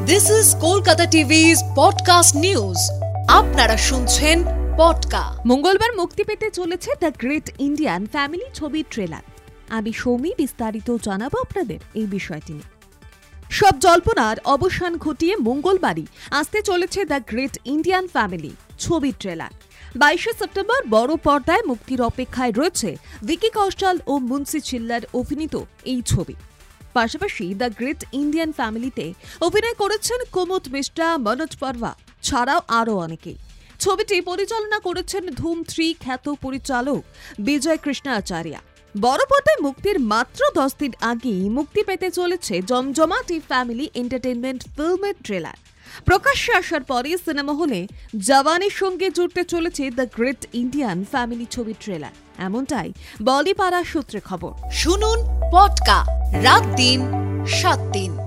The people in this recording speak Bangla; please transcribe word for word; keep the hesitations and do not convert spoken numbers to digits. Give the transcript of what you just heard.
This is Kolkata TV's podcast news. আপনারা শুনছেন পডকা। মঙ্গলবার মুক্তি পেতে চলেছে দ্য গ্রেট ইন্ডিয়ান ফ্যামিলি ছবির ট্রেলার। আমি সৌমি বিস্তারিত জানাবো আপনাদের এই বিষয়টি নিয়ে। সব জল্পনার অবসান ঘটিয়ে মঙ্গলবারই আসতে চলেছে দ্য গ্রেট ইন্ডিয়ান ফ্যামিলি ছবির ট্রেলার। বাইশে সেপ্টেম্বর বড় পর্দায় মুক্তির অপেক্ষায় রয়েছে ভিকি কৌশল ও মুন্সি চিল্লার অভিনীত এই ছবি। পাশাপাশি দ্য গ্রেট ইন্ডিয়ান ফ্যামিলিতে অভিনয় করেছেন কুমুদ মিশ্রা, মনোজ পারওয়া ছাড়াও আরও অনেকেই। ছবিটি পরিচালনা করেছেন ধুম থ্রি খ্যাত পরিচালক বিজয় কৃষ্ণাচার্য। বড় পর্দায় মুক্তির মাত্র দশ দিন আগেই মুক্তি পেতে চলেছে জমজমাটি ফ্যামিলি এন্টারটেইনমেন্ট ফিল্মের ট্রেলার। প্রকাশ্যে আসার পরে সিনেমা হলে জওয়ানের সঙ্গে জুড়তে চলেছে দ্য গ্রেট ইন্ডিয়ান ফ্যামিলি ছবির ট্রেলার, এমনটাই বলিপাড়া সূত্রে খবর। শুনুন পডকা রাত দিন সাত দিন।